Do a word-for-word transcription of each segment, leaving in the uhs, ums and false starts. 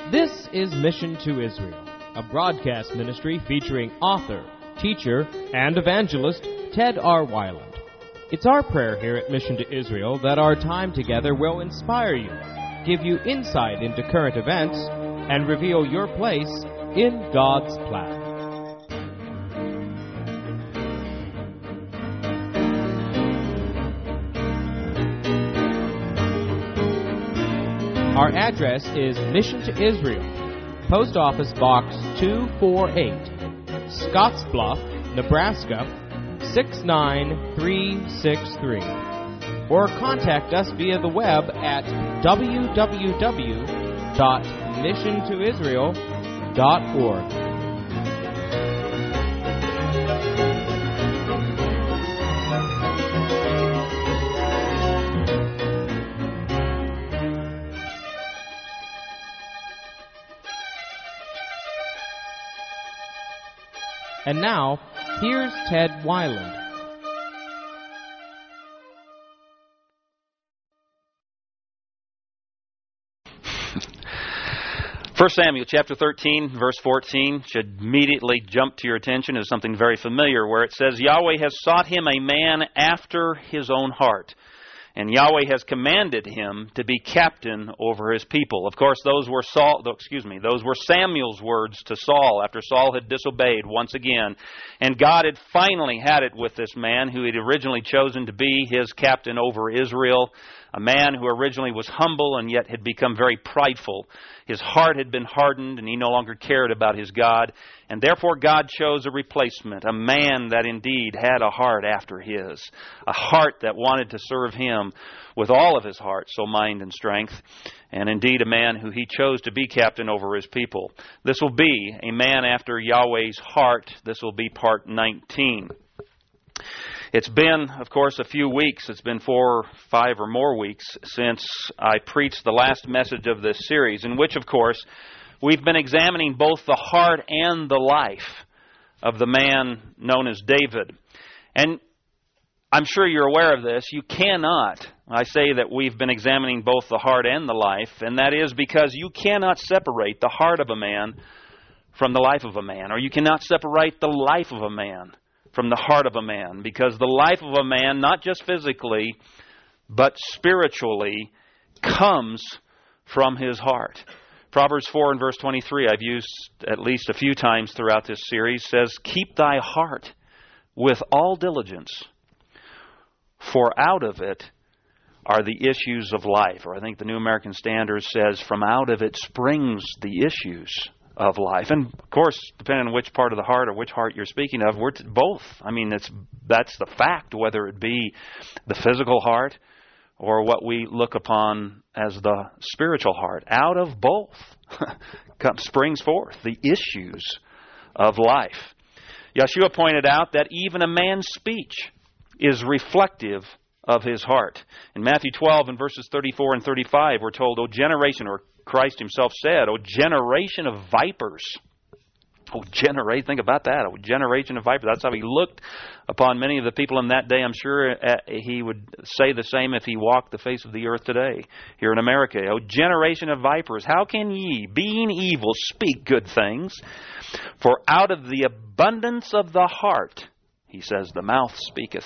This is Mission to Israel, a broadcast ministry featuring author, teacher, and evangelist Ted R. Weiland. It's our prayer here at Mission to Israel that our time together will inspire you, give you insight into current events, and reveal your place in God's plan. Our address is Mission to Israel, Post Office Box two forty-eight, Scottsbluff, Nebraska six nine three six three. Or contact us via the web at w w w dot mission to israel dot org. And now, here's Ted Weiland. First Samuel chapter thirteen, verse fourteen should immediately jump to your attention as something very familiar, where it says, Yahweh has sought him a man after his own heart, and Yahweh has commanded him to be captain over his people. Of course, those were Saul, excuse me, those were Samuel's words to Saul after Saul had disobeyed once again. And God had finally had it with this man who had originally chosen to be his captain over Israel, a man who originally was humble and yet had become very prideful. His heart had been hardened and he no longer cared about his God. And therefore God chose a replacement, a man that indeed had a heart after his, a heart that wanted to serve him with all of his heart, soul, mind, and strength, and indeed a man who he chose to be captain over his people. This will be a man after Yahweh's heart. This will be part nineteen. It's been, of course, a few weeks. It's been four, five or more weeks since I preached the last message of this series, in which, of course, we've been examining both the heart and the life of the man known as David. And I'm sure you're aware of this. You cannot, I say that we've been examining both the heart and the life, and that is because you cannot separate the heart of a man from the life of a man, or you cannot separate the life of a man from the heart of a man, because the life of a man, not just physically, but spiritually, comes from his heart. Proverbs four and verse twenty-three, I've used at least a few times throughout this series, says, keep thy heart with all diligence, for out of it are the issues of life. Or I think the New American Standard says, from out of it springs the issues of life. And of course, depending on which part of the heart or which heart you're speaking of, we're t- both. I mean, it's that's the fact, whether it be the physical heart or what we look upon as the spiritual heart. Out of both comes, springs forth the issues of life. Yeshua pointed out that even a man's speech is reflective of his heart. In Matthew twelve and verses thirty-four and thirty-five, we're told, O generation, or Christ himself said, O generation of vipers. Oh, generate, think about that. Oh, generation of vipers. That's how he looked upon many of the people in that day. I'm sure he would say the same if he walked the face of the earth today here in America. Oh, generation of vipers, how can ye, being evil, speak good things? For out of the abundance of the heart, he says, the mouth speaketh.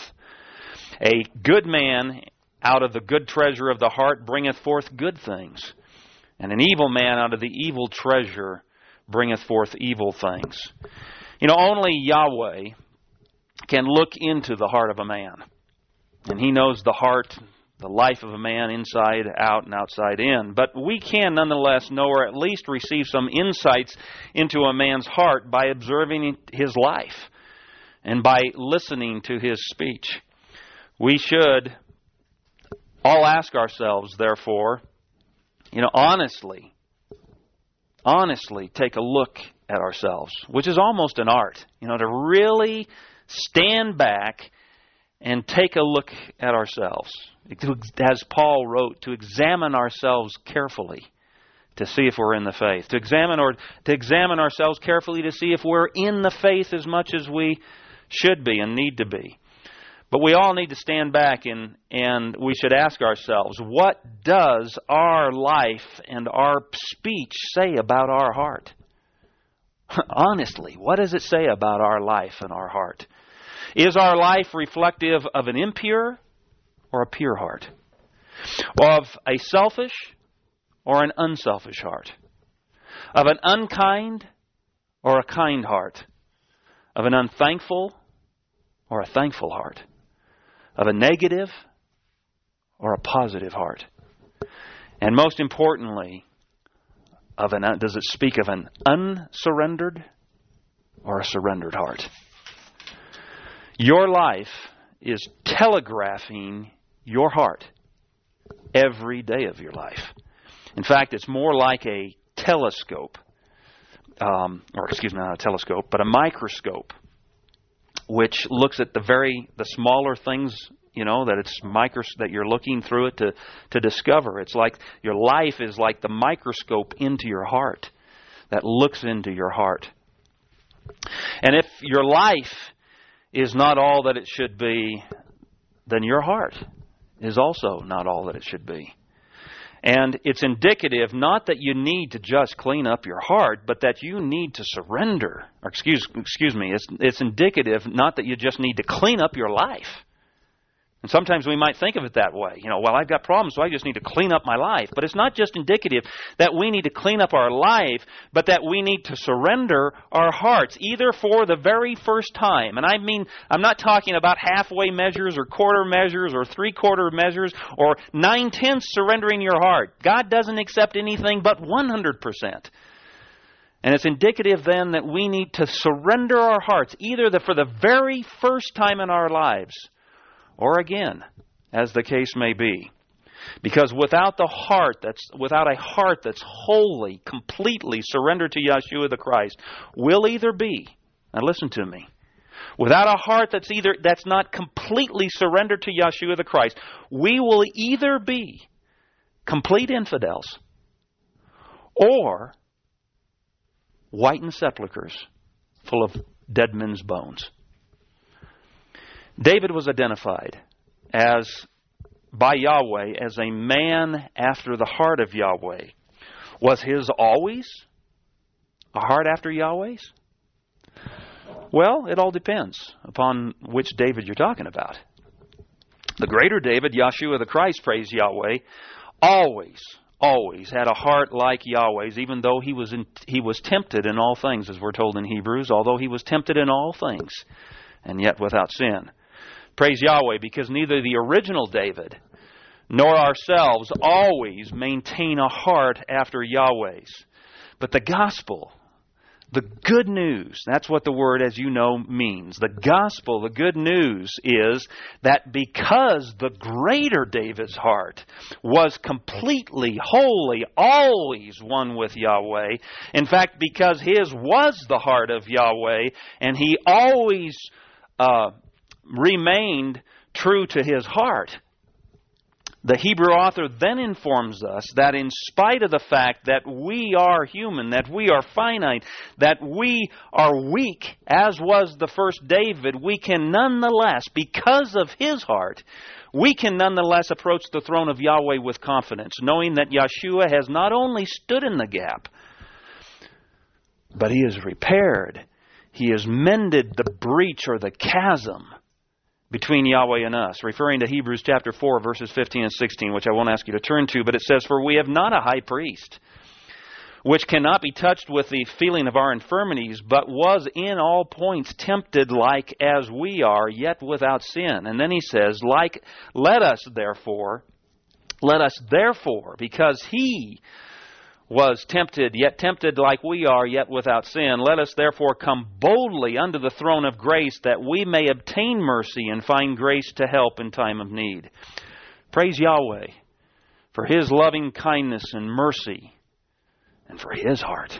A good man out of the good treasure of the heart bringeth forth good things. And an evil man out of the evil treasure bringeth forth evil things. You know, only Yahweh can look into the heart of a man. And He knows the heart, the life of a man inside out and outside in. But we can nonetheless know, or at least receive some insights into a man's heart by observing his life and by listening to his speech. We should all ask ourselves, therefore, you know, honestly, honestly take a look at ourselves, which is almost an art, you know, to really stand back and take a look at ourselves. As Paul wrote, to examine ourselves carefully to see if we're in the faith. To examine or to examine ourselves carefully to see if we're in the faith as much as we should be and need to be. But we all need to stand back and, and we should ask ourselves, what does our life and our speech say about our heart? Honestly, what does it say about our life and our heart? Is our life reflective of an impure or a pure heart? Of a selfish or an unselfish heart? Of an unkind or a kind heart? Of an unthankful or a thankful heart? Of a negative or a positive heart? And most importantly, of an, does it speak of an unsurrendered or a surrendered heart? Your life is telegraphing your heart every day of your life. In fact, it's more like a telescope, um, or excuse me, not a telescope, but a microscope, which looks at the very the smaller things, you know, that it's micros that you're looking through it to to discover. It's like your life is like the microscope into your heart that looks into your heart. And if your life is not all that it should be, then your heart is also not all that it should be. And it's indicative not that you need to just clean up your heart, but that you need to surrender. Or excuse excuse me, it's, it's indicative not that you just need to clean up your life. And sometimes we might think of it that way. You know, well, I've got problems, so I just need to clean up my life. But it's not just indicative that we need to clean up our life, but that we need to surrender our hearts, either for the very first time. And I mean, I'm not talking about halfway measures or quarter measures or three-quarter measures or nine-tenths surrendering your heart. God doesn't accept anything but one hundred percent. And it's indicative then that we need to surrender our hearts, either the, for the very first time in our lives, or again, as the case may be. Because without the heart that's without a heart that's wholly, completely surrendered to Yeshua the Christ, will either be, now listen to me, without a heart that's either that's not completely surrendered to Yeshua the Christ, we will either be complete infidels or whitened sepulchres full of dead men's bones. David was identified as by Yahweh as a man after the heart of Yahweh. Was his always a heart after Yahweh's? Well, it all depends upon which David you're talking about. The greater David, Yeshua the Christ, praise Yahweh, always, always had a heart like Yahweh's, even though he was in, he was tempted in all things, as we're told in Hebrews, although he was tempted in all things, and yet without sin. Praise Yahweh, because neither the original David nor ourselves always maintain a heart after Yahweh's. But the gospel, the good news, that's what the word, as you know, means. The gospel, the good news is that because the greater David's heart was completely, wholly, always one with Yahweh, in fact, because his was the heart of Yahweh, and he always uh, remained true to his heart, the Hebrew author then informs us that in spite of the fact that we are human, that we are finite, that we are weak, as was the first David, we can nonetheless, because of his heart, we can nonetheless approach the throne of Yahweh with confidence, knowing that Yeshua has not only stood in the gap, but he has repaired, he has mended the breach or the chasm between Yahweh and us, referring to Hebrews chapter four, verses fifteen and sixteen, which I won't ask you to turn to, but it says, "For we have not a high priest, which cannot be touched with the feeling of our infirmities, but was in all points tempted like as we are, yet without sin." And then he says, "Like, let us therefore, let us therefore, because he was tempted, yet tempted like we are, yet without sin. Let us therefore come boldly unto the throne of grace, that we may obtain mercy and find grace to help in time of need." Praise Yahweh for his loving kindness and mercy, and for his heart.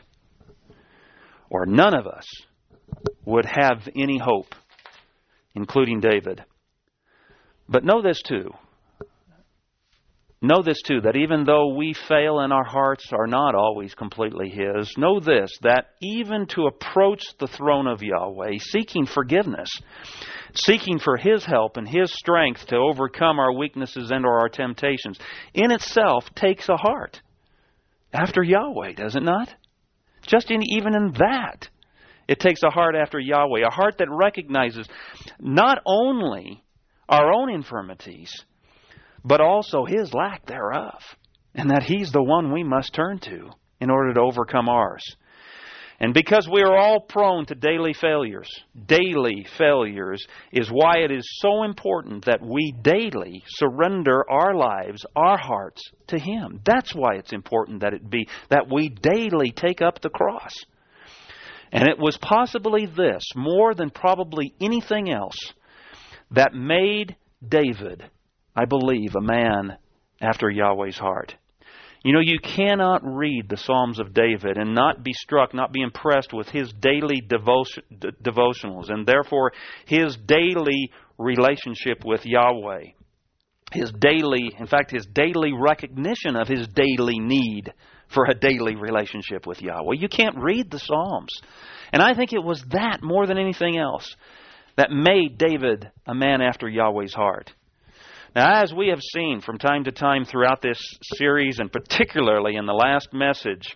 Or none of us would have any hope, including David. But know this too. Know this too, that even though we fail and our hearts are not always completely His, know this, that even to approach the throne of Yahweh, seeking forgiveness, seeking for His help and His strength to overcome our weaknesses and or our temptations, in itself takes a heart after Yahweh, does it not? Just in, even in that, it takes a heart after Yahweh, a heart that recognizes not only our own infirmities, but also His lack thereof, and that He's the one we must turn to in order to overcome ours. And because we are all prone to daily failures, daily failures is why it is so important that we daily surrender our lives, our hearts to Him. That's why it's important that it be that we daily take up the cross. And it was possibly this, more than probably anything else, that made David, I believe, a man after Yahweh's heart. You know, you cannot read the Psalms of David and not be struck, not be impressed with his daily devotion, d- devotionals, and therefore his daily relationship with Yahweh. His daily, in fact, his daily recognition of his daily need for a daily relationship with Yahweh. You can't read the Psalms. And I think it was that more than anything else that made David a man after Yahweh's heart. Now, as we have seen from time to time throughout this series, and particularly in the last message,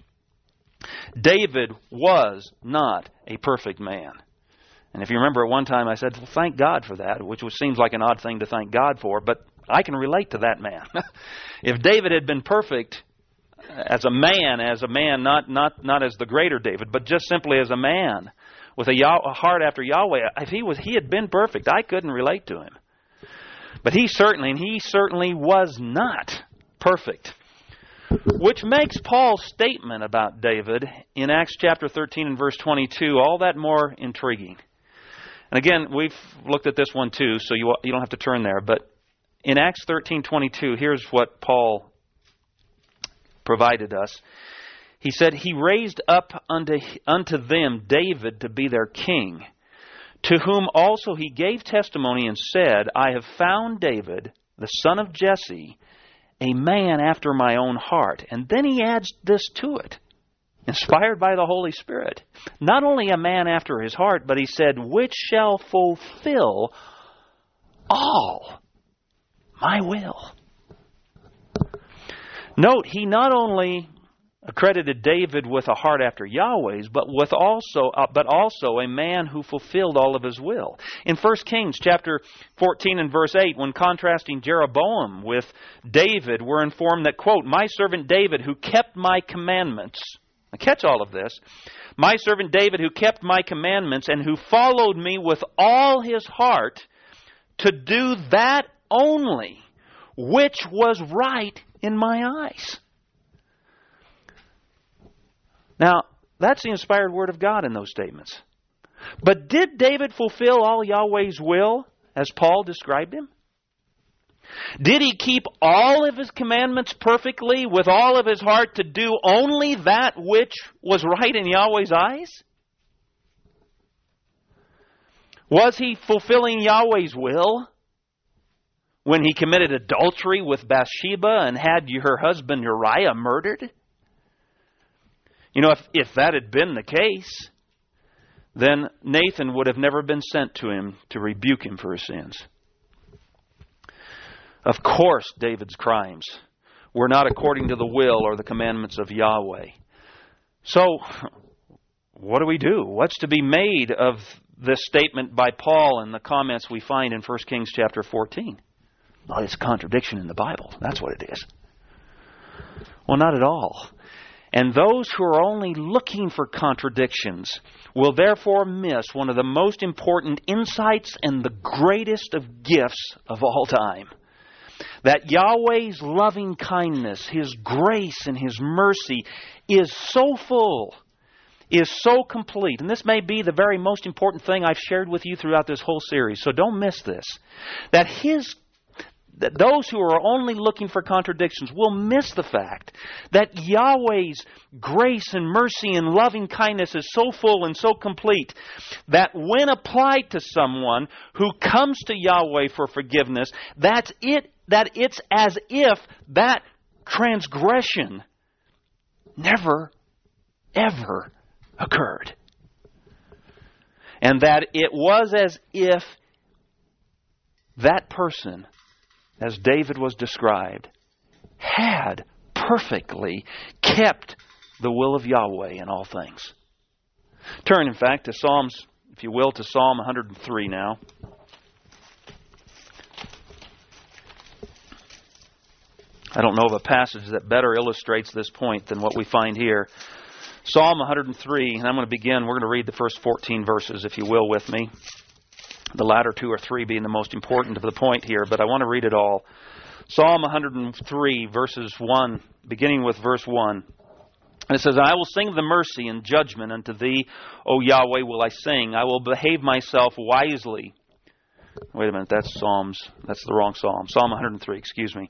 David was not a perfect man. And if you remember at one time I said, well, thank God for that, which seems like an odd thing to thank God for, but I can relate to that man. If David had been perfect as a man, as a man, not, not, not as the greater David, but just simply as a man, with a, Yah- a heart after Yahweh, if he was, he had been perfect, I couldn't relate to him. But he certainly, and he certainly was not perfect. Which makes Paul's statement about David in Acts chapter thirteen and verse twenty-two all that more intriguing. And again, we've looked at this one too, so you, you don't have to turn there. But in Acts thirteen twenty-two, here's what Paul provided us. He said, He raised up unto, unto them David to be their king, to whom also He gave testimony and said, I have found David, the son of Jesse, a man after my own heart. And then he adds this to it, inspired by the Holy Spirit. Not only a man after his heart, but he said, which shall fulfill all my will. Note, he not only accredited David with a heart after Yahweh's, but with also, uh, but also a man who fulfilled all of his will. In First Kings chapter fourteen and verse eight, when contrasting Jeroboam with David, we're informed that, quote, my servant David who kept my commandments. Now catch all of this. My servant David who kept my commandments and who followed me with all his heart to do that only, which was right in my eyes. Now, that's the inspired word of God in those statements. But did David fulfill all Yahweh's will as Paul described him? Did he keep all of his commandments perfectly with all of his heart to do only that which was right in Yahweh's eyes? Was he fulfilling Yahweh's will when he committed adultery with Bathsheba and had her husband Uriah murdered? You know, if, if that had been the case, then Nathan would have never been sent to him to rebuke him for his sins. Of course, David's crimes were not according to the will or the commandments of Yahweh. So, what do we do? What's to be made of this statement by Paul and the comments we find in First Kings chapter fourteen? Well, it's a contradiction in the Bible. That's what it is. Well, not at all. And those who are only looking for contradictions will therefore miss one of the most important insights and the greatest of gifts of all time. That Yahweh's loving kindness, His grace and His mercy is so full, is so complete. And this may be the very most important thing I've shared with you throughout this whole series, so don't miss this. That His That those who are only looking for contradictions will miss the fact that Yahweh's grace and mercy and loving kindness is so full and so complete that when applied to someone who comes to Yahweh for forgiveness, that's it that it's as if that transgression never, ever occurred. And that it was as if that person, as David was described, had perfectly kept the will of Yahweh in all things. Turn, in fact, to Psalms, if you will, to Psalm one hundred three now. I don't know of a passage that better illustrates this point than what we find here. Psalm one hundred three, and I'm going to begin. We're going to read the first fourteen verses, if you will, with me. The latter two or three being the most important to the point here, but I want to read it all. Psalm one hundred three, verses one, beginning with verse one. And it says, I will sing the mercy and judgment unto thee, O Yahweh will I sing. I will behave myself wisely. Wait a minute, that's Psalms. That's the wrong Psalm. Psalm one hundred three, excuse me.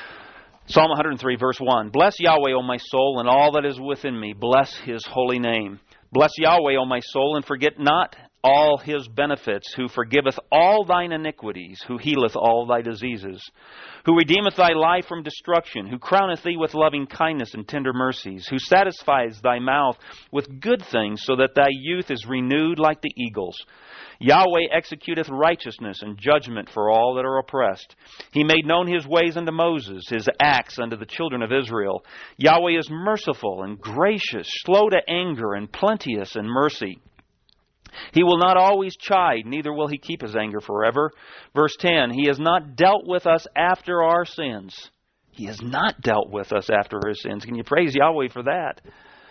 Psalm one hundred three, verse one. Bless Yahweh, O my soul, and all that is within me. Bless His holy name. Bless Yahweh, O my soul, and forget not all His benefits, who forgiveth all thine iniquities, who healeth all thy diseases, who redeemeth thy life from destruction, who crowneth thee with loving kindness and tender mercies, who satisfies thy mouth with good things, so that thy youth is renewed like the eagles. Yahweh executeth righteousness and judgment for all that are oppressed. He made known His ways unto Moses, His acts unto the children of Israel. Yahweh is merciful and gracious, slow to anger, and plenteous in mercy. He will not always chide, neither will He keep His anger forever. Verse ten, He has not dealt with us after our sins. He has not dealt with us after His sins. Can you praise Yahweh for that?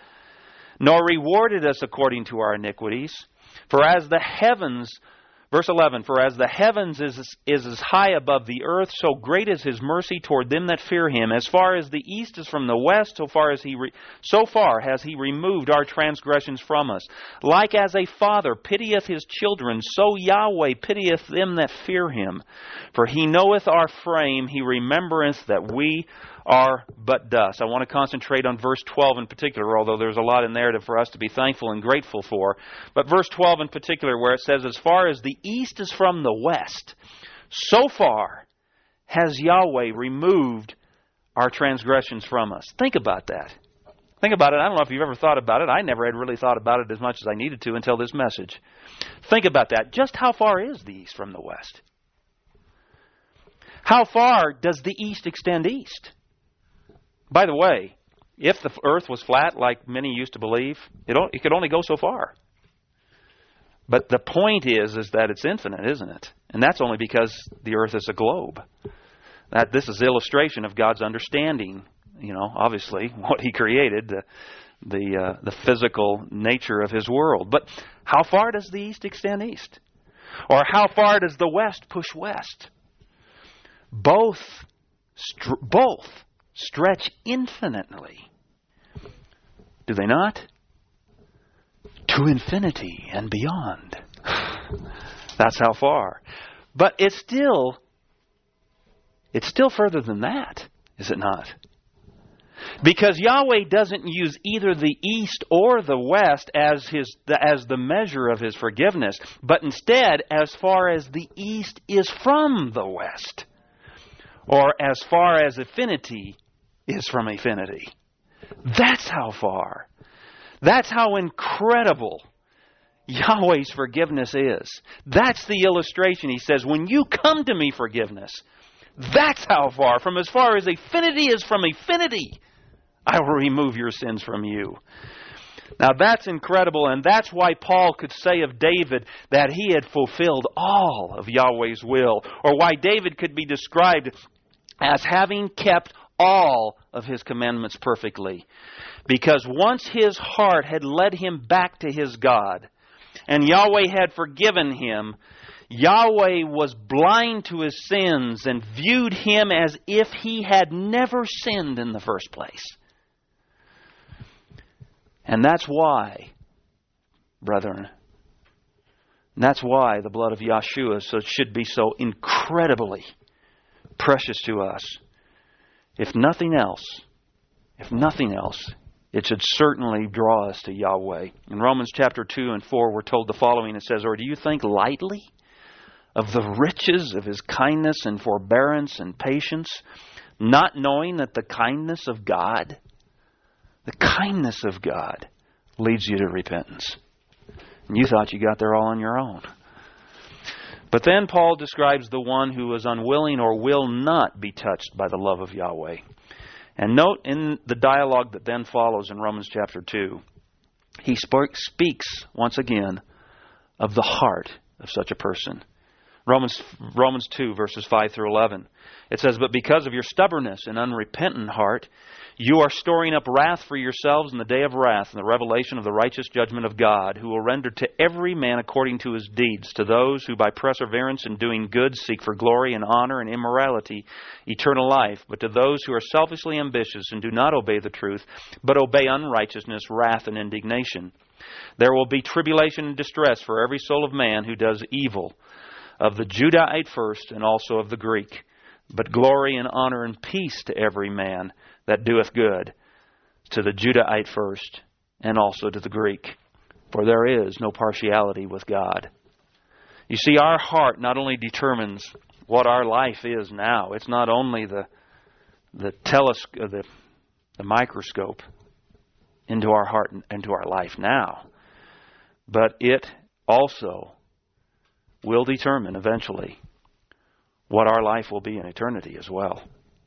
Nor rewarded us according to our iniquities. For as the heavens, verse eleven, for as the heavens is, is as high above the earth, so great is His mercy toward them that fear Him. As far as the east is from the west, so far as He re, so far has He removed our transgressions from us. Like as a father pitieth his children, so Yahweh pitieth them that fear Him. For He knoweth our frame, He remembereth that we are but dust. I want to concentrate on verse twelve in particular, although there's a lot in there for us to be thankful and grateful for. But verse twelve in particular, where it says, as far as the east is from the west, so far has Yahweh removed our transgressions from us. Think about that. Think about it. I don't know if you've ever thought about it. I never had really thought about it as much as I needed to until this message. Think about that. Just how far is the east from the west? How far does the east extend east? By the way, if the earth was flat, like many used to believe, it, it could only go so far. But the point is, is that it's infinite, isn't it? And that's only because the earth is a globe. That this is illustration of God's understanding, you know, obviously, what He created, the the, uh, the physical nature of His world. But how far does the east extend east? Or how far does the west push west? Both, str- both. stretch infinitely. Do they not? To infinity and beyond. That's how far. But it's still, it's still further than that, is it not? Because Yahweh doesn't use either the east or the west as his as the measure of His forgiveness, but instead as far as the east is from the west, or as far as affinity is from affinity. That's how far. That's how incredible Yahweh's forgiveness is. That's the illustration. He says, when you come to me, forgiveness, that's how far. From as far as affinity is from affinity, I will remove your sins from you. Now that's incredible, and that's why Paul could say of David that he had fulfilled all of Yahweh's will, or why David could be described as having kept all of His commandments perfectly. Because once his heart had led him back to his God, and Yahweh had forgiven him, Yahweh was blind to his sins and viewed him as if he had never sinned in the first place. And that's why, brethren, and that's why the blood of Yeshua so should be so incredibly precious to us. If nothing else, if nothing else, it should certainly draw us to Yahweh. In Romans chapter two and four, we're told the following. It says, or do you think lightly of the riches of His kindness and forbearance and patience, not knowing that the kindness of God, the kindness of God leads you to repentance. And you thought you got there all on your own. But then Paul describes the one who is unwilling or will not be touched by the love of Yahweh. And note in the dialogue that then follows in Romans chapter two, he sp- speaks once again of the heart of such a person. Romans Romans two, verses five through eleven. It says, "But because of your stubbornness and unrepentant heart, you are storing up wrath for yourselves in the day of wrath and the revelation of the righteous judgment of God, who will render to every man according to his deeds, to those who by perseverance in doing good seek for glory and honor and immorality, eternal life, but to those who are selfishly ambitious and do not obey the truth, but obey unrighteousness, wrath, and indignation. There will be tribulation and distress for every soul of man who does evil, of the Judahite first and also of the Greek, but glory and honor and peace to every man that doeth good, to the Judahite first and also to the Greek. For there is no partiality with God." You see, our heart not only determines what our life is now. It's not only the the telescope, the, the microscope into our heart and into our life now, but it also will determine eventually what our life will be in eternity as well.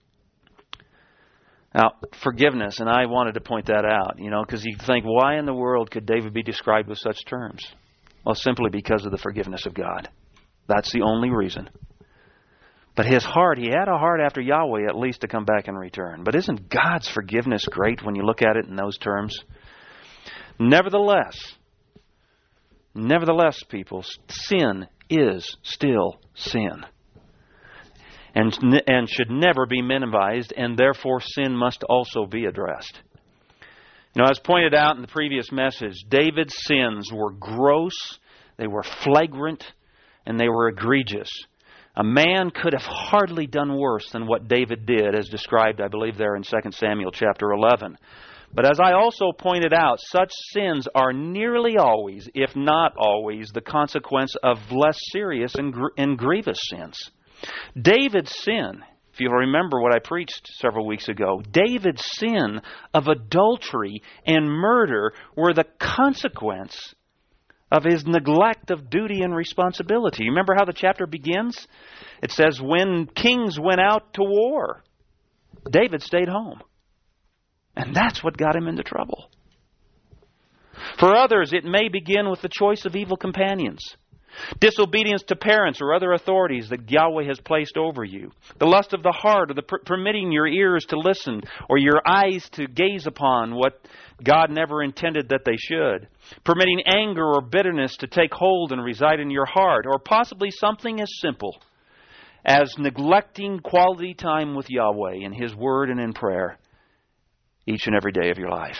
Now, forgiveness, and I wanted to point that out, you know, because you think, why in the world could David be described with such terms? Well, simply because of the forgiveness of God. That's the only reason. But his heart, he had a heart after Yahweh at least to come back and return. But isn't God's forgiveness great when you look at it in those terms? Nevertheless, nevertheless, people, sin is still sin. And, and should never be minimized, and therefore sin must also be addressed. You know, as pointed out in the previous message, David's sins were gross, they were flagrant, and they were egregious. A man could have hardly done worse than what David did, as described, I believe, there in Second Samuel chapter eleven. But as I also pointed out, such sins are nearly always, if not always, the consequence of less serious and, gr- and grievous sins. David's sin, if you'll remember what I preached several weeks ago, David's sin of adultery and murder were the consequence of his neglect of duty and responsibility. You remember how the chapter begins? It says, when kings went out to war, David stayed home. And that's what got him into trouble. For others, it may begin with the choice of evil companions, disobedience to parents or other authorities that Yahweh has placed over you, the lust of the heart, or the per- permitting your ears to listen or your eyes to gaze upon what God never intended that they should, permitting anger or bitterness to take hold and reside in your heart, or possibly something as simple as neglecting quality time with Yahweh in His Word and in prayer each and every day of your life.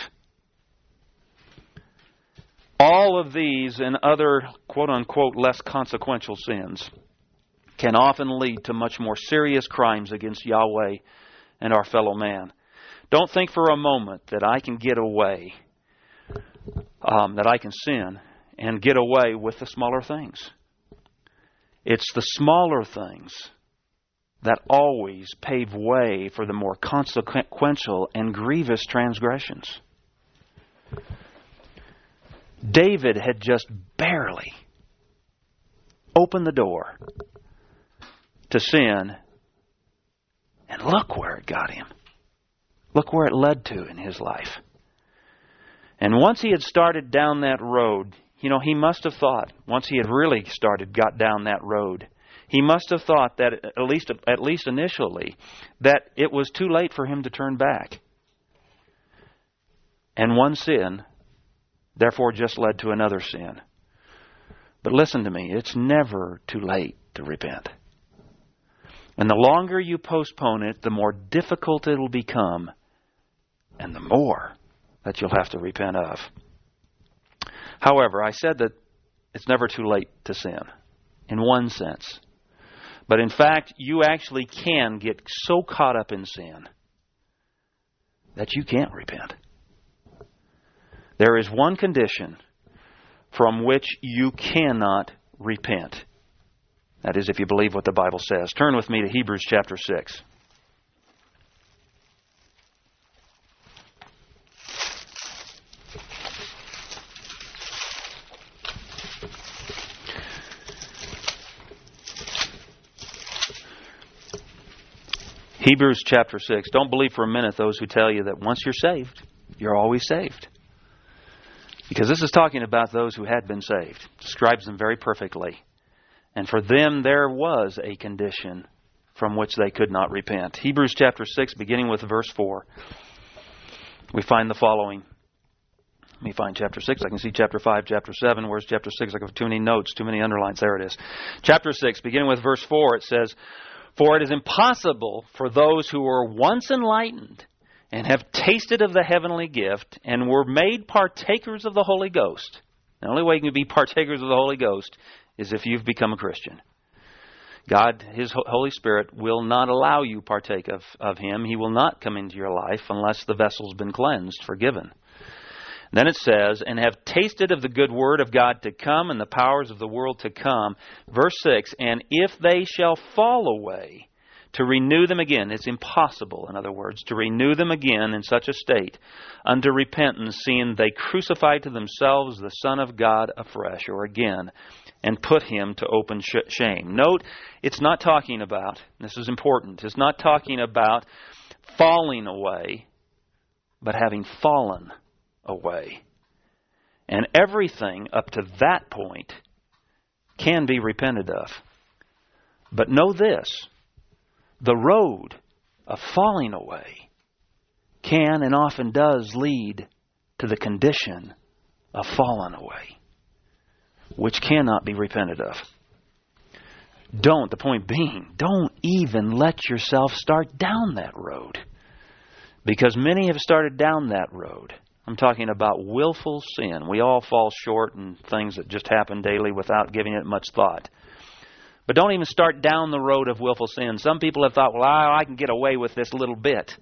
All of these and other quote-unquote less consequential sins can often lead to much more serious crimes against Yahweh and our fellow man. Don't think for a moment that I can get away, um, that I can sin and get away with the smaller things. It's the smaller things that always pave way for the more consequential and grievous transgressions. David had just barely opened the door to sin, and look where it got him. Look where it led to in his life. And once he had started down that road, you know, he must have thought, once he had really started, got down that road, he must have thought that, at least, at least initially, that it was too late for him to turn back. And one sin therefore just led to another sin. But listen to me, it's never too late to repent. And the longer you postpone it, the more difficult it'll become, and the more that you'll have to repent of. However, I said that it's never too late to sin, in one sense. But in fact, you actually can get so caught up in sin that you can't repent. There is one condition from which you cannot repent, That is, if you believe what the Bible says. Turn with me to Hebrews chapter six. Hebrews chapter six. Don't believe for a minute those who tell you that once you're saved, you're always saved. Because this is talking about those who had been saved. It describes them very perfectly. And for them there was a condition from which they could not repent. Hebrews chapter six, beginning with verse four. We find the following. Let me find chapter six. I can see chapter five, chapter seven. Where's chapter six? I have too many notes, too many underlines. There it is. Chapter six, beginning with verse four, it says, "For it is impossible for those who were once enlightened and have tasted of the heavenly gift and were made partakers of the Holy Ghost." The only way you can be partakers of the Holy Ghost is if you've become a Christian. God, His Holy Spirit, will not allow you partake of, of Him. He will not come into your life unless the vessel's been cleansed, forgiven. Then it says, "And have tasted of the good word of God to come and the powers of the world to come." Verse six, "And if they shall fall away, to renew them again." It's impossible, in other words, to renew them again in such a state unto repentance, seeing they crucified to themselves the Son of God afresh, or again, and put Him to open sh- shame. Note, it's not talking about, this is important, it's not talking about falling away, but having fallen away. And everything up to that point can be repented of. But know this, the road of falling away can and often does lead to the condition of falling away, which cannot be repented of. Don't, the point being, don't even let yourself start down that road. Because many have started down that road. I'm talking about willful sin. We all fall short in things that just happen daily without giving it much thought. But don't even start down the road of willful sin. Some people have thought, well, I can get away with this little bit.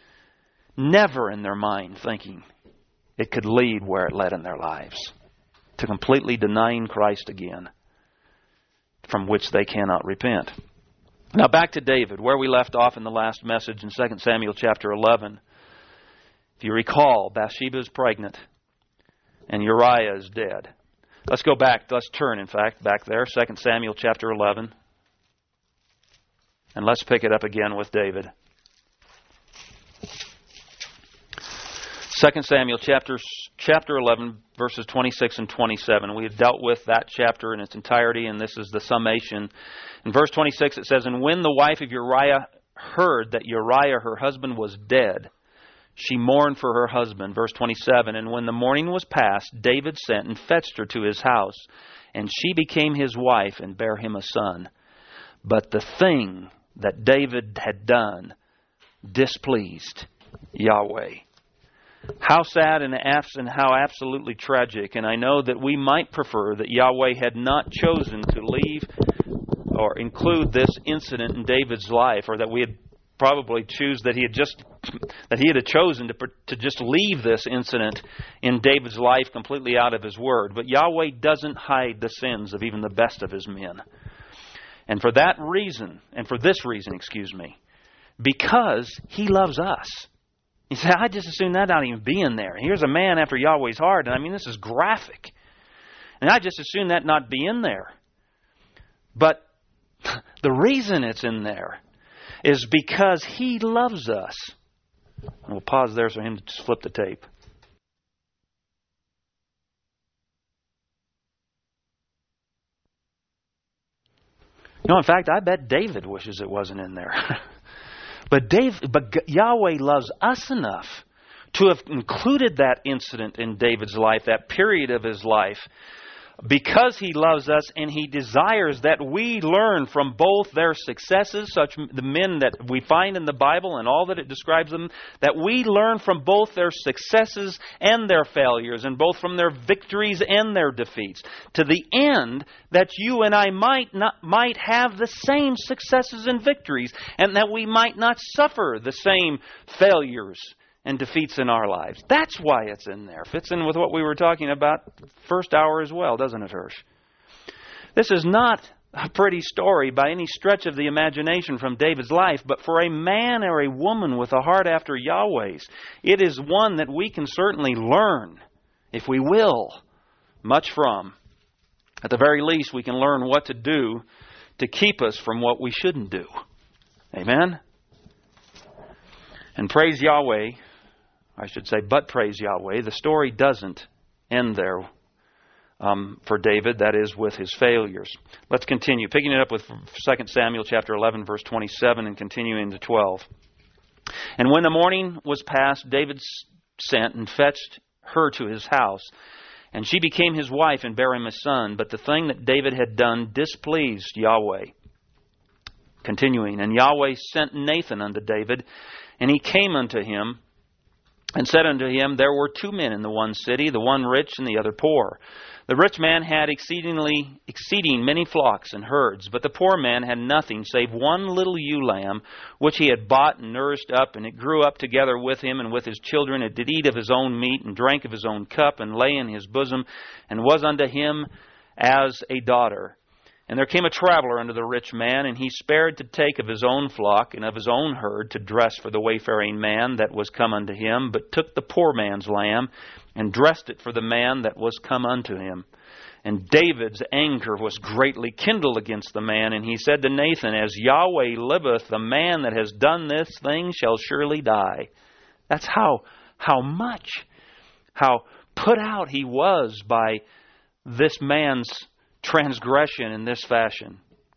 Never in their mind thinking it could lead where it led in their lives. To completely denying Christ again, from which they cannot repent. Now back to David, where we left off in the last message in Second Samuel chapter eleven. If you recall, Bathsheba is pregnant and Uriah is dead. Let's go back. Let's turn, in fact, back there, Second Samuel chapter eleven. And let's pick it up again with David. Second Samuel chapter, chapter eleven, verses twenty-six and twenty-seven. We have dealt with that chapter in its entirety, and this is the summation. In verse twenty-six it says, "And when the wife of Uriah heard that Uriah her husband was dead, she mourned for her husband." Verse twenty-seven, "And when the morning was past, David sent and fetched her to his house, and she became his wife and bare him a son. But the thing that David had done displeased Yahweh." How sad and abs- and how absolutely tragic. And I know that we might prefer that Yahweh had not chosen to leave or include this incident in David's life, or that we had probably choose that he had just that he had chosen to to just leave this incident in David's life completely out of His Word. But Yahweh doesn't hide the sins of even the best of His men. And for that reason, and for this reason, excuse me, because He loves us. You say, I just assume that not even be in there. Here's a man after Yahweh's heart, and I mean, this is graphic. And I just assume that not be in there. But the reason it's in there is because He loves us. And we'll pause there for him to just flip the tape. You know, in fact, I bet David wishes it wasn't in there. But Dave, but Yahweh loves us enough to have included that incident in David's life, that period of his life, because He loves us and He desires that we learn from both their successes, such the men that we find in the Bible and all that it describes them, that we learn from both their successes and their failures, and both from their victories and their defeats, to the end that you and I might not might have the same successes and victories, and that we might not suffer the same failures and defeats in our lives. That's why it's in there. Fits in with what we were talking about first hour as well, doesn't it, Hirsch? This is not a pretty story by any stretch of the imagination from David's life, but for a man or a woman with a heart after Yahweh's, it is one that we can certainly learn, if we will, much from. At the very least, we can learn what to do to keep us from what we shouldn't do. Amen? And praise Yahweh, I should say, but praise Yahweh, the story doesn't end there. Um, for David, that is, with his failures. Let's continue, picking it up with Second Samuel chapter eleven, verse twenty-seven, and continuing to twelve. And when the morning was past, David sent and fetched her to his house, and she became his wife and bare him a son. But the thing that David had done displeased Yahweh. Continuing, and Yahweh sent Nathan unto David, and he came unto him, and said unto him, There were two men in the one city, the one rich and the other poor. The rich man had exceedingly exceeding many flocks and herds, but the poor man had nothing save one little ewe lamb, which he had bought and nourished up, and it grew up together with him and with his children. It did eat of his own meat, and drank of his own cup, and lay in his bosom, and was unto him as a daughter. And there came a traveler unto the rich man, and he spared to take of his own flock and of his own herd to dress for the wayfaring man that was come unto him, but took the poor man's lamb, and dressed it for the man that was come unto him. And David's anger was greatly kindled against the man, and he said to Nathan, As Yahweh liveth, the man that has done this thing shall surely die. That's how, how much, how put out he was by this man's transgression in this fashion.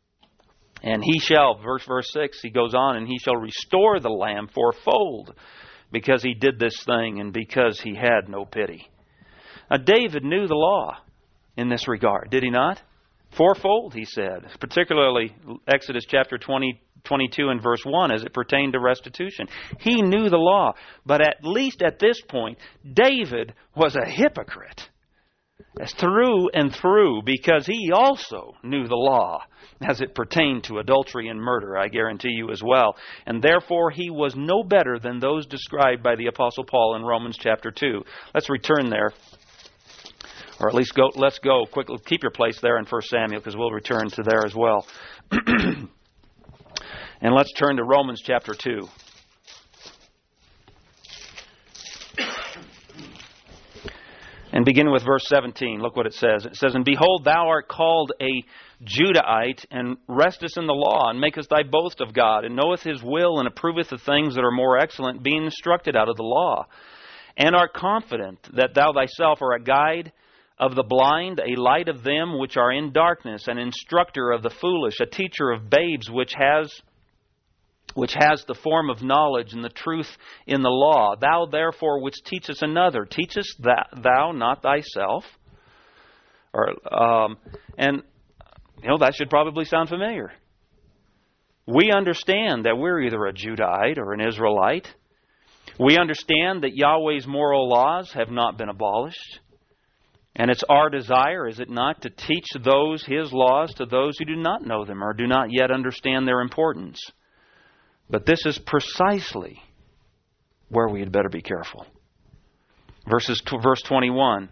And he shall, verse verse six, he goes on, and he shall restore the lamb fourfold, because he did this thing and because he had no pity. Now David knew the law in this regard, did he not? Fourfold, he said, particularly Exodus chapter twenty, twenty-two and verse one as it pertained to restitution. He knew the law, but at least at this point, David was a hypocrite. As through and through, because he also knew the law as it pertained to adultery and murder, I guarantee you as well. And therefore he was no better than those described by the Apostle Paul in Romans chapter two. Let's return there, or at least go. let's go quickly. Keep your place there in First Samuel, because we'll return to there as well. And let's turn to Romans chapter two. And begin with verse seventeen. Look what it says. It says, And behold, thou art called a Judahite, and restest in the law, and makest thy boast of God, and knoweth his will, and approveth the things that are more excellent, being instructed out of the law. And art confident that thou thyself art a guide of the blind, a light of them which are in darkness, an instructor of the foolish, a teacher of babes, which has which has the form of knowledge and the truth in the law. Thou therefore which teachest another, teachest that thou not thyself? Or um, and you know that should probably sound familiar. We understand that we're either a Judahite or an Israelite. We understand that Yahweh's moral laws have not been abolished. And it's our desire, is it not, to teach those His laws to those who do not know them or do not yet understand their importance. But this is precisely where we had better be careful. Verses verse twenty-one.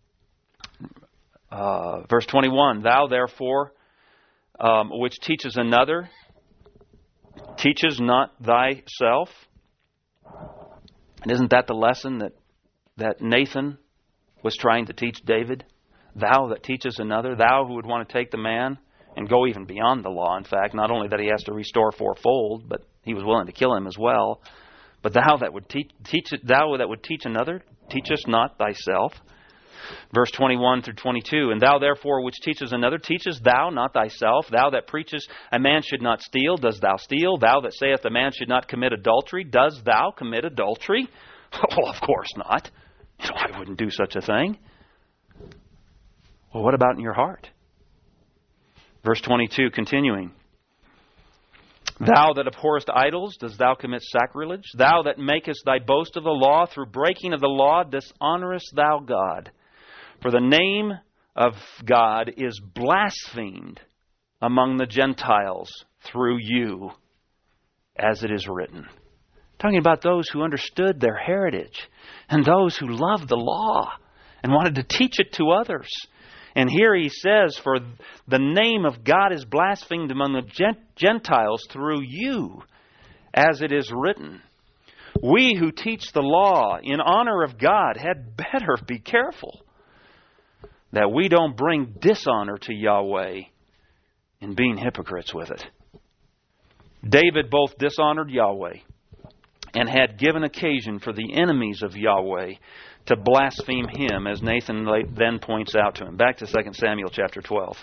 Uh, verse twenty-one. Thou therefore, um, which teaches another, teaches not thyself. And isn't that the lesson that that Nathan was trying to teach David? Thou that teaches another, thou who would want to take the man and go even beyond the law. In fact, not only that he has to restore fourfold, but he was willing to kill him as well. But thou that would teach, teach thou that would teach another, teachest not thyself. Verse twenty-one through twenty-two. And thou therefore which teachest another, teachest thou not thyself? Thou that preachest a man should not steal, dost thou steal? Thou that sayest a man should not commit adultery, dost thou commit adultery? Well, of course not. You know, I wouldn't do such a thing. Well, what about in your heart? Verse twenty-two, continuing. Thou that abhorrest idols, dost thou commit sacrilege? Thou that makest thy boast of the law, through breaking of the law, dishonorest thou God. For the name of God is blasphemed among the Gentiles through you, as it is written. Talking about those who understood their heritage and those who loved the law and wanted to teach it to others. And here he says, for the name of God is blasphemed among the Gentiles through you, as it is written. We who teach the law in honor of God had better be careful that we don't bring dishonor to Yahweh in being hypocrites with it. David both dishonored Yahweh and had given occasion for the enemies of Yahweh to blaspheme him, as Nathan then points out to him. Back to Second Samuel chapter twelve.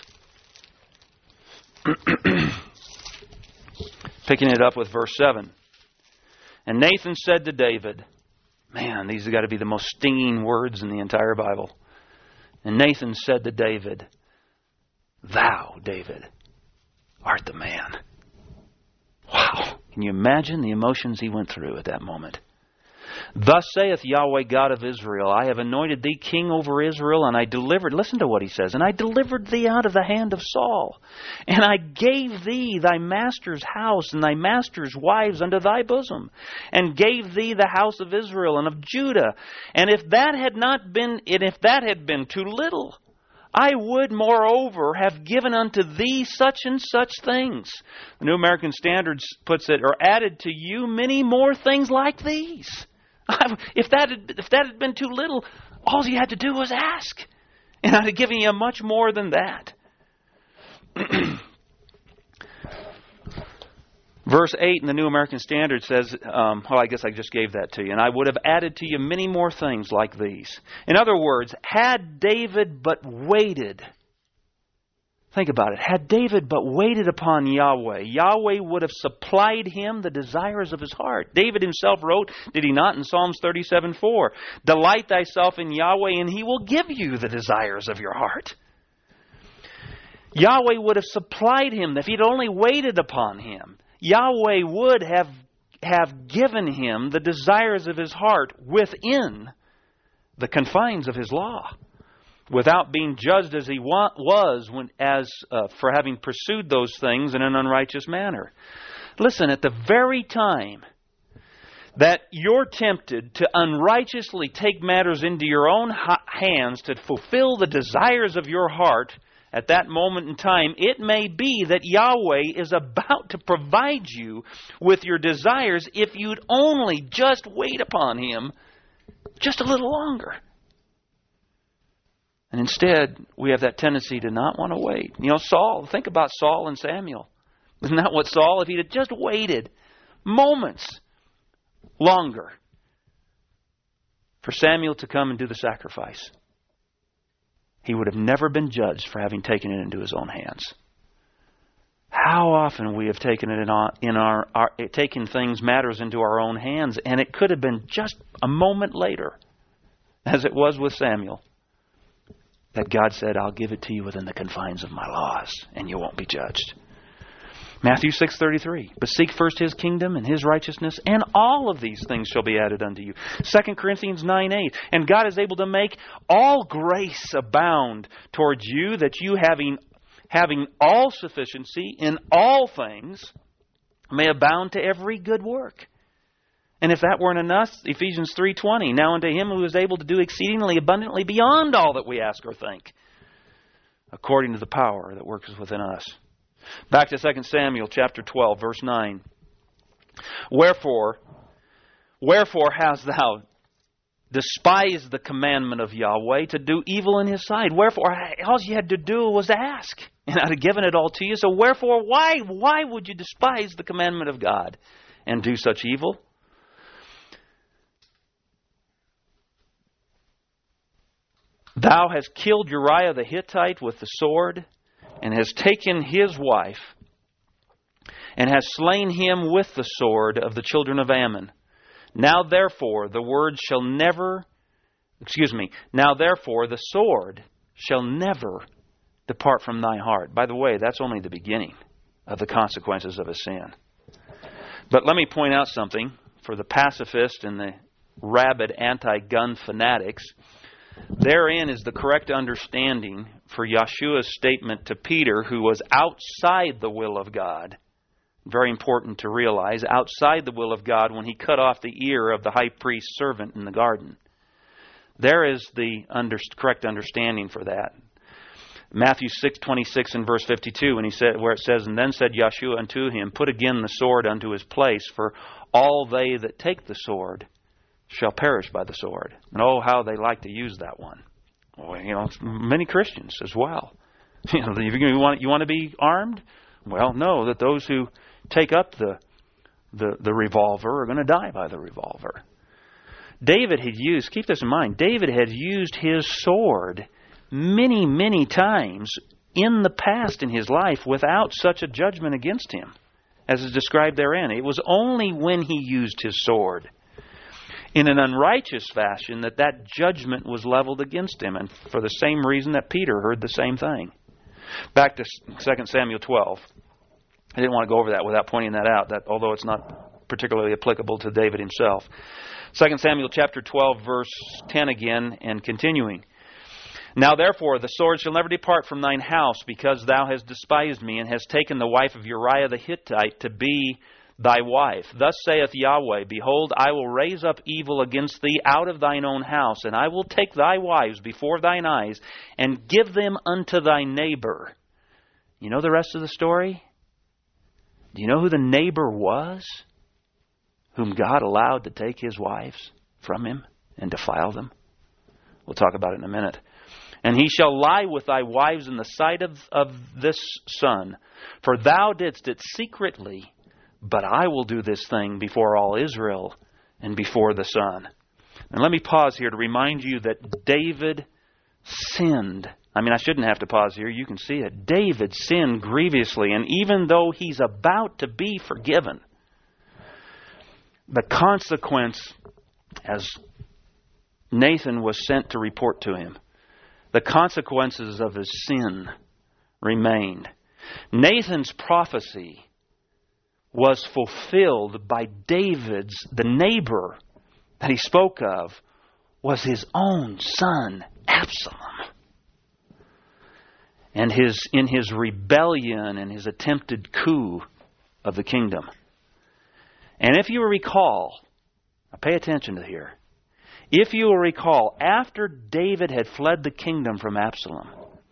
Picking it up with verse seven. And Nathan said to David, man, these have got to be the most stinging words in the entire Bible. And Nathan said to David, thou, David, art the man. Wow. Can you imagine the emotions he went through at that moment? Thus saith Yahweh God of Israel, I have anointed thee king over Israel, and I delivered, listen to what he says, and I delivered thee out of the hand of Saul, and I gave thee thy master's house and thy master's wives unto thy bosom, and gave thee the house of Israel and of Judah. And if that had not been, and if that had been too little, I would moreover have given unto thee such and such things. The New American Standard puts it, or added to you many more things like these. If that had, if that had been too little, all you had to do was ask. And I'd have given you much more than that. Verse eight in the New American Standard says, um, well, I guess I just gave that to you. And I would have added to you many more things like these. In other words, had David but waited, think about it, had David but waited upon Yahweh, Yahweh would have supplied him the desires of his heart. David himself wrote, did he not, in Psalms thirty-seven four, delight thyself in Yahweh, and he will give you the desires of your heart. Yahweh would have supplied him if he'd only waited upon him. Yahweh would have, have given him the desires of his heart within the confines of his law, without being judged as he wa- was when, as uh, for having pursued those things in an unrighteous manner. Listen, at the very time that you're tempted to unrighteously take matters into your own ha- hands to fulfill the desires of your heart, at that moment in time, it may be that Yahweh is about to provide you with your desires if you'd only just wait upon Him just a little longer. And instead, we have that tendency to not want to wait. You know, Saul, think about Saul and Samuel. Isn't that what Saul, if he'd have just waited moments longer for Samuel to come and do the sacrifice, he would have never been judged for having taken it into his own hands. How often we have taken it in our, in our, our taken things, matters into our own hands, and it could have been just a moment later, as it was with Samuel, that God said, I'll give it to you within the confines of my laws, and you won't be judged. Matthew six thirty-three, but seek first His kingdom and His righteousness, and all of these things shall be added unto you. Second Corinthians nine eight, and God is able to make all grace abound towards you, that you having, having all sufficiency in all things may abound to every good work. And if that weren't enough, Ephesians three twenty, now unto Him who is able to do exceedingly abundantly beyond all that we ask or think, according to the power that works within us. Back to Second Samuel chapter twelve, verse nine. Wherefore, wherefore hast thou despised the commandment of Yahweh to do evil in His sight? Wherefore, all you had to do was ask, and I'd have given it all to you. So wherefore, why, why would you despise the commandment of God and do such evil? Thou hast killed Uriah the Hittite with the sword, and has taken his wife, and has slain him with the sword of the children of Ammon. Now therefore the word shall never, excuse me, now therefore the sword shall never depart from thy heart. By the way, that's only the beginning of the consequences of a sin. But let me point out something for the pacifist and the rabid anti-gun fanatics. Therein is the correct understanding for Yeshua's statement to Peter, who was outside the will of God. Very important to realize, outside the will of God when he cut off the ear of the high priest's servant in the garden. There is the under, correct understanding for that. Matthew six twenty-six and verse fifty-two, when he said, where it says, "And then said Yeshua unto him, Put again the sword unto his place, for all they that take the sword shall perish by the sword." And oh, how they like to use that one. Well, you know, many Christians as well. You know, if you want you want to be armed, well, know that those who take up the the, the revolver are going to die by the revolver. David had used, keep this in mind, David had used his sword many, many times in the past in his life without such a judgment against him, as is described therein. It was only when he used his sword in an unrighteous fashion that that judgment was leveled against him, and for the same reason that Peter heard the same thing. Back to Second Samuel twelve. I didn't want to go over that without pointing that out, that although it's not particularly applicable to David himself. Second Samuel chapter twelve, verse ten again, and continuing. "Now therefore the sword shall never depart from thine house, because thou hast despised me, and hast taken the wife of Uriah the Hittite to be thy wife. Thus saith Yahweh, Behold, I will raise up evil against thee out of thine own house, and I will take thy wives before thine eyes, and give them unto thy neighbor." You know the rest of the story? Do you know who the neighbor was, whom God allowed to take his wives from him and defile them? We'll talk about it in a minute. "And he shall lie with thy wives in the sight of, of this son, for thou didst it secretly, but I will do this thing before all Israel and before the sun." And let me pause here to remind you that David sinned. I mean, I shouldn't have to pause here. You can see it. David sinned grievously, and even though he's about to be forgiven, the consequence, as Nathan was sent to report to him, the consequences of his sin remained. Nathan's prophecy was fulfilled by David's, the neighbor that he spoke of was his own son, Absalom. And his in his rebellion and his attempted coup of the kingdom. And if you recall, now pay attention to here. If you will recall, after David had fled the kingdom from Absalom,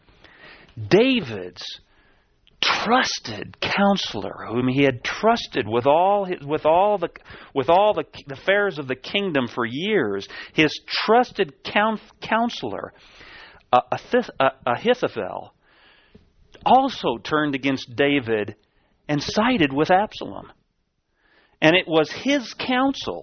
David's trusted counselor, whom he had trusted with all his, with all the with all the, the affairs of the kingdom for years, his trusted counselor, uh, Ahithophel, also turned against David and sided with Absalom. And it was his counsel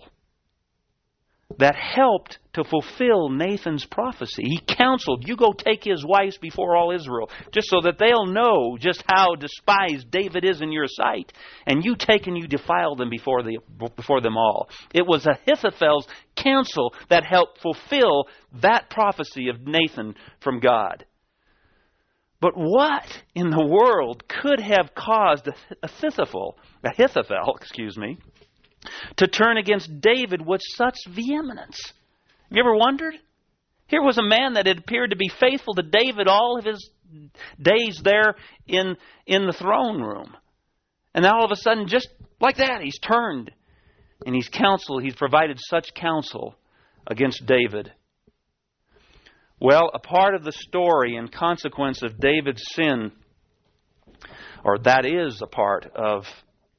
that helped to fulfill Nathan's prophecy. He counseled, you go take his wives before all Israel, just so that they'll know just how despised David is in your sight. And you take and you defile them before, the, before them all. It was Ahithophel's counsel that helped fulfill that prophecy of Nathan from God. But what in the world could have caused Ahithophel, Ahithophel, excuse me, to turn against David with such vehemence? Have you ever wondered? Here was a man that had appeared to be faithful to David all of his days there in, in the throne room. And now all of a sudden, just like that, he's turned. And he's counseled, he's provided such counsel against David. Well, a part of the story and consequence of David's sin, or that is a part of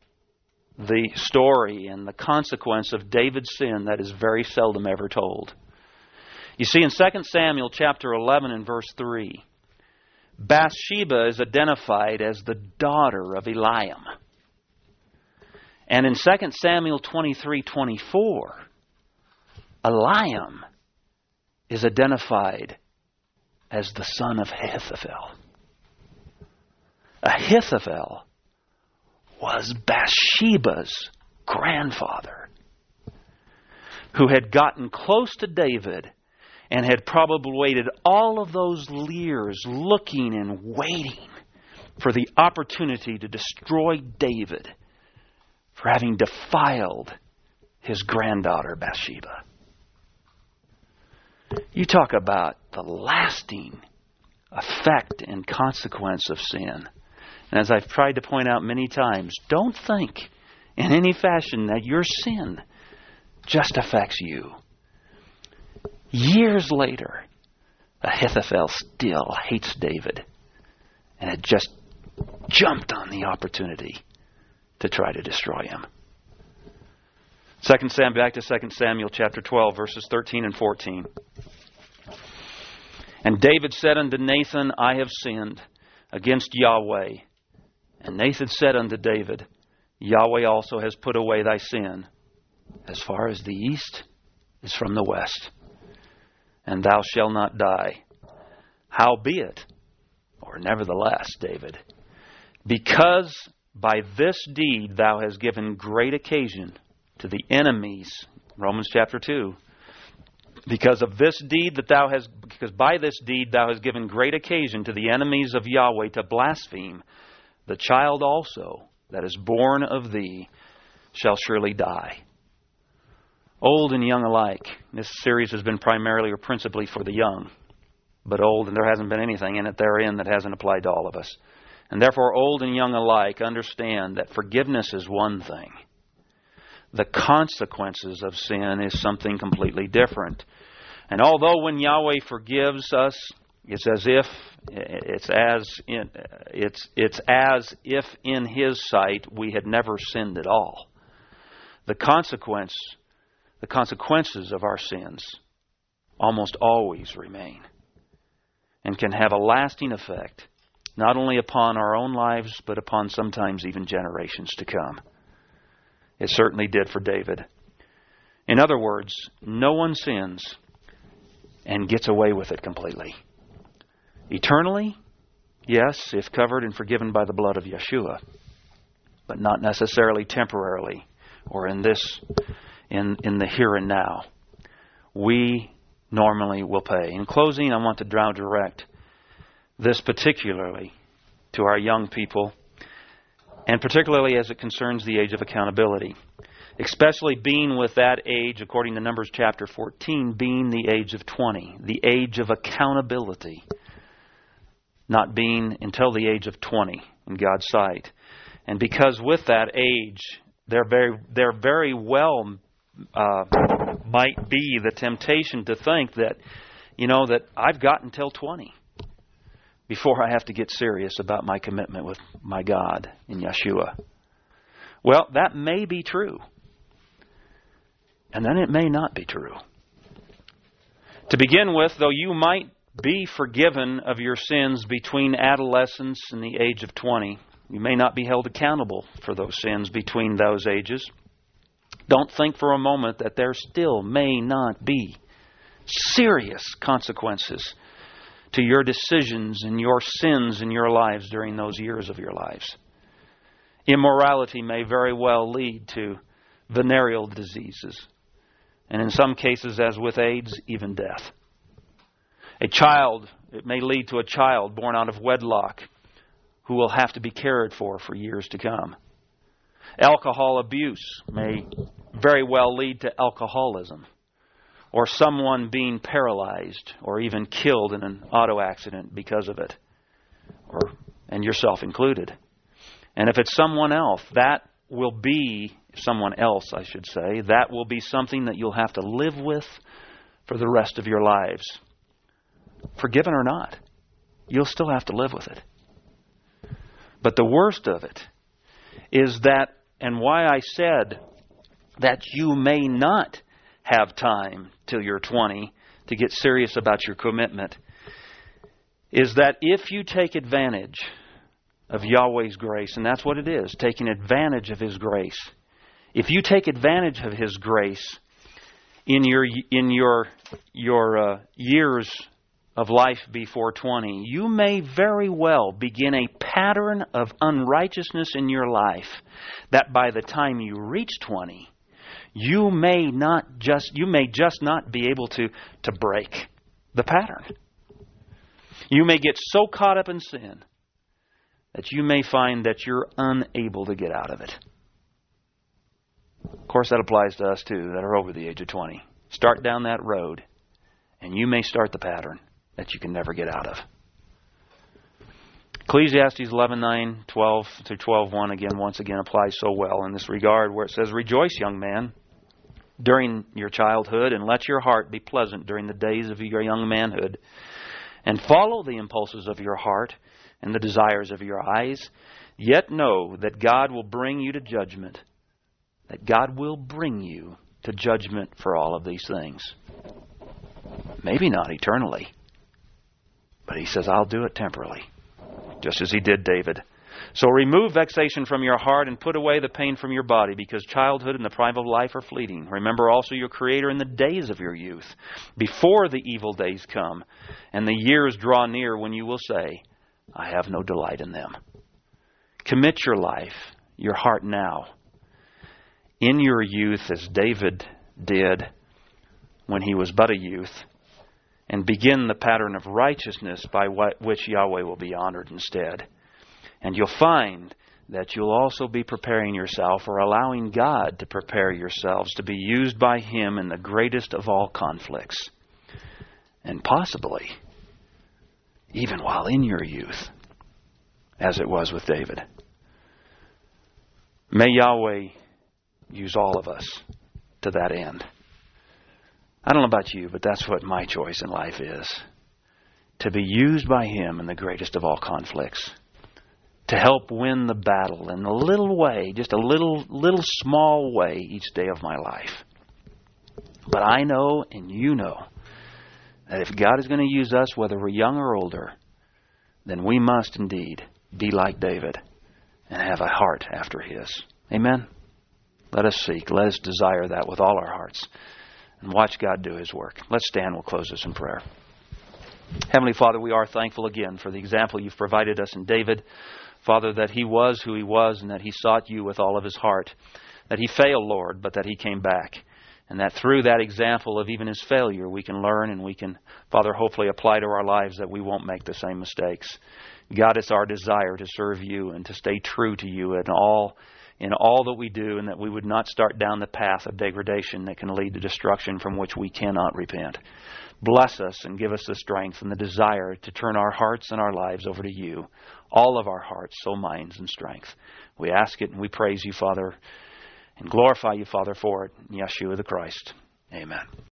the story and the consequence of David's sin that is very seldom ever told. You see, in Second Samuel chapter eleven and verse three, Bathsheba is identified as the daughter of Eliam. And in Second Samuel twenty-three twenty-four, Eliam is identified as the son of Ahithophel. Ahithophel was Bathsheba's grandfather, who had gotten close to David and had probably waited all of those years looking and waiting for the opportunity to destroy David for having defiled his granddaughter Bathsheba. You talk about the lasting effect and consequence of sin. And as I've tried to point out many times, don't think in any fashion that your sin just affects you. Years later, Ahithophel still hates David and had just jumped on the opportunity to try to destroy him. Second Sam, back to Second Samuel chapter twelve, verses thirteen and fourteen. And David said unto Nathan, I have sinned against Yahweh. And Nathan said unto David, Yahweh also has put away thy sin as far as the east is from the west, and thou shalt not die. Howbeit, or nevertheless, David, because by this deed thou hast given great occasion to the enemies, Romans chapter two, because of this deed that thou hast, because by this deed thou hast given great occasion to the enemies of Yahweh to blaspheme, the child also that is born of thee shall surely die. Old and young alike. This series has been primarily or principally for the young, but old, and there hasn't been anything in it therein that hasn't applied to all of us. And therefore, old and young alike understand that forgiveness is one thing. The consequences of sin is something completely different. And although when Yahweh forgives us, it's as if it's as in, it's it's as if in His sight we had never sinned at all. The consequence, the consequences of our sins, almost always remain, and can have a lasting effect, not only upon our own lives, but upon sometimes even generations to come. It certainly did for David. In other words, no one sins and gets away with it completely. Eternally, yes, if covered and forgiven by the blood of Yeshua, but not necessarily temporarily or in this, in, in the here and now. We normally will pay. In closing, I want to draw direct this particularly to our young people, and particularly as it concerns the age of accountability, especially being with that age, according to Numbers chapter fourteen, being the age of twenty, the age of accountability, not being until the age of twenty in God's sight. And because with that age, there very, there very well uh, might be the temptation to think that, you know, that I've got until twenty before I have to get serious about my commitment with my God in Yeshua. Well, that may be true. And then it may not be true. To begin with, though you might be forgiven of your sins between adolescence and the age of twenty, you may not be held accountable for those sins between those ages. Don't think for a moment that there still may not be serious consequences to your decisions and your sins in your lives during those years of your lives. Immorality may very well lead to venereal diseases, and in some cases, as with AIDS, even death. A child, it may lead to a child born out of wedlock who will have to be cared for for years to come. Alcohol abuse may very well lead to alcoholism, or someone being paralyzed or even killed in an auto accident because of it, or and yourself included. And if it's someone else, that will be, someone else I should say, that will be something that you'll have to live with for the rest of your lives. Forgiven or not, you'll still have to live with it. But the worst of it is that, and why I said that you may not have time till you're twenty to get serious about your commitment, is that if you take advantage of Yahweh's grace, and that's what it is, taking advantage of His grace. If you take advantage of His grace in your in your your uh, years of life before twenty, you may very well begin a pattern of unrighteousness in your life that by the time you reach twenty, you may not just you may just not be able to to break the pattern. You may get so caught up in sin that you may find that you're unable to get out of it. Of course, that applies to us too, that are over the age of twenty. Start down that road, and you may start the pattern that you can never get out of. Ecclesiastes eleven nine, twelve through twelve one again, once again applies so well in this regard, where it says, "Rejoice, young man, during your childhood, and let your heart be pleasant during the days of your young manhood. And follow the impulses of your heart, and the desires of your eyes. Yet know that God will bring you to judgment. That God will bring you to judgment for all of these things. Maybe not eternally. But He says, I'll do it temporarily. Just as He did David. So remove vexation from your heart and put away the pain from your body, because childhood and the prime of life are fleeting. Remember also your Creator in the days of your youth, before the evil days come, and the years draw near when you will say, I have no delight in them. Commit your life, your heart now, in your youth as David did when he was but a youth, and begin the pattern of righteousness by which Yahweh will be honored instead. And you'll find that you'll also be preparing yourself, or allowing God to prepare yourselves to be used by Him in the greatest of all conflicts. And possibly, even while in your youth, as it was with David. May Yahweh use all of us to that end. I don't know about you, but that's what my choice in life is. To be used by Him in the greatest of all conflicts. To help win the battle in a little way, just a little, little small way each day of my life. But I know, and you know, that if God is going to use us, whether we're young or older, then we must indeed be like David and have a heart after His. Amen? Let us seek, let us desire that with all our hearts, and watch God do His work. Let's stand, we'll close this in prayer. Heavenly Father, we are thankful again for the example You've provided us in David. Father, that he was who he was, and that he sought You with all of his heart. That he failed, Lord, but that he came back. And that through that example of even his failure, we can learn and we can, Father, hopefully apply to our lives that we won't make the same mistakes. God, it's our desire to serve You and to stay true to You in all, in all that we do, and that we would not start down the path of degradation that can lead to destruction from which we cannot repent. Bless us and give us the strength and the desire to turn our hearts and our lives over to You. All of our hearts, soul, minds, and strength. We ask it and we praise You, Father, and glorify You, Father, for it. In Yeshua the Christ. Amen.